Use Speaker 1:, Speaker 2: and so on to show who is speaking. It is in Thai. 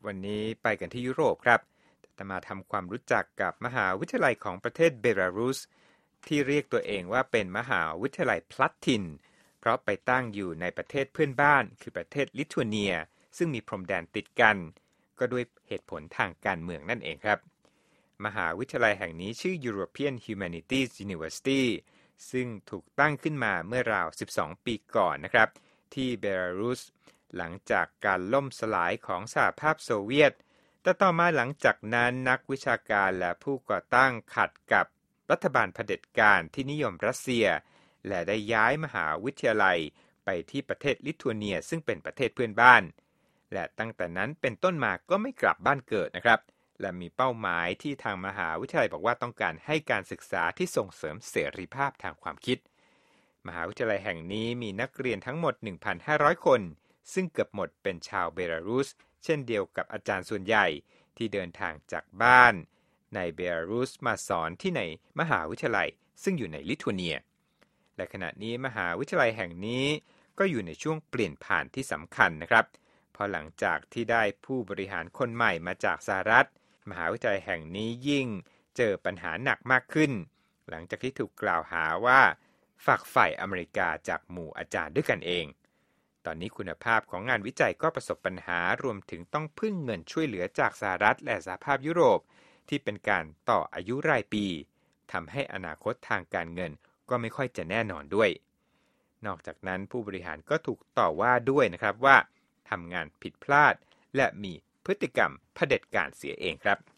Speaker 1: วันนี้ไปกันที่ยุโรปครับจะมาทำความรู้จักกับมหาวิทยาลัยของประเทศเบลารุสที่เรียกตัวเองว่าเป็นมหาวิทยาลัยพลัดถิ่นเพราะไปตั้งอยู่ในประเทศเพื่อนบ้านคือประเทศลิทัวเนียซึ่งมีพรมแดนติดกันก็ด้วยเหตุผลทางการเมืองนั่นเองครับมหาวิทยาลัยแห่งนี้ชื่อ European Humanities University ซึ่งถูกตั้งขึ้นมาเมื่อราว12ปีก่อนนะครับที่เบลารุสหลังจากการล่มสลายของสหภาพโซเวียตแต่ต่อมาหลังจากนั้นนักวิชาการและผู้ก่อตั้งขัดกับรัฐบาลเผด็จการที่นิยมรัสเซียและได้ย้ายมหาวิทยาลัยไปที่ประเทศลิทัวเนียซึ่งเป็นประเทศเพื่อนบ้านและตั้งแต่นั้นเป็นต้นมาก็ไม่กลับบ้านเกิดนะครับและมีเป้าหมายที่ทางมหาวิทยาลัยบอกว่าต้องการให้การศึกษาที่ส่งเสริมเสรีภาพทางความคิดมหาวิทยาลัยแห่งนี้มีนักเรียนทั้งหมด 1,500 คนซึ่งเกือบหมดเป็นชาวเบลารุสเช่นเดียวกับอาจารย์ส่วนใหญ่ที่เดินทางจากบ้านในเบลารุสมาสอนที่ในมหาวิทยาลัยซึ่งอยู่ในลิทัวเนียและขณะนี้มหาวิทยาลัยแห่งนี้ก็อยู่ในช่วงเปลี่ยนผ่านที่สำคัญนะครับพอหลังจากที่ได้ผู้บริหารคนใหม่มาจากสหรัฐมหาวิทยาลัยแห่งนี้ยิ่งเจอปัญหาหนักมากขึ้นหลังจากที่ถูกกล่าวหาว่าฝักใฝ่อเมริกาจากหมู่อาจารย์ด้วยกันเองตอนนี้คุณภาพของงานวิจัยก็ประสบปัญหารวมถึงต้องพึ่งเงินช่วยเหลือจากสหรัฐและสหภาพยุโรปที่เป็นการต่ออายุรายปีทำให้อนาคตทางการเงินก็ไม่ค่อยจะแน่นอนด้วยนอกจากนั้นผู้บริหารก็ถูกต่อว่าด้วยนะครับว่าทำงานผิดพลาดและมีพฤติกรรมเผด็จการเสียเองครับ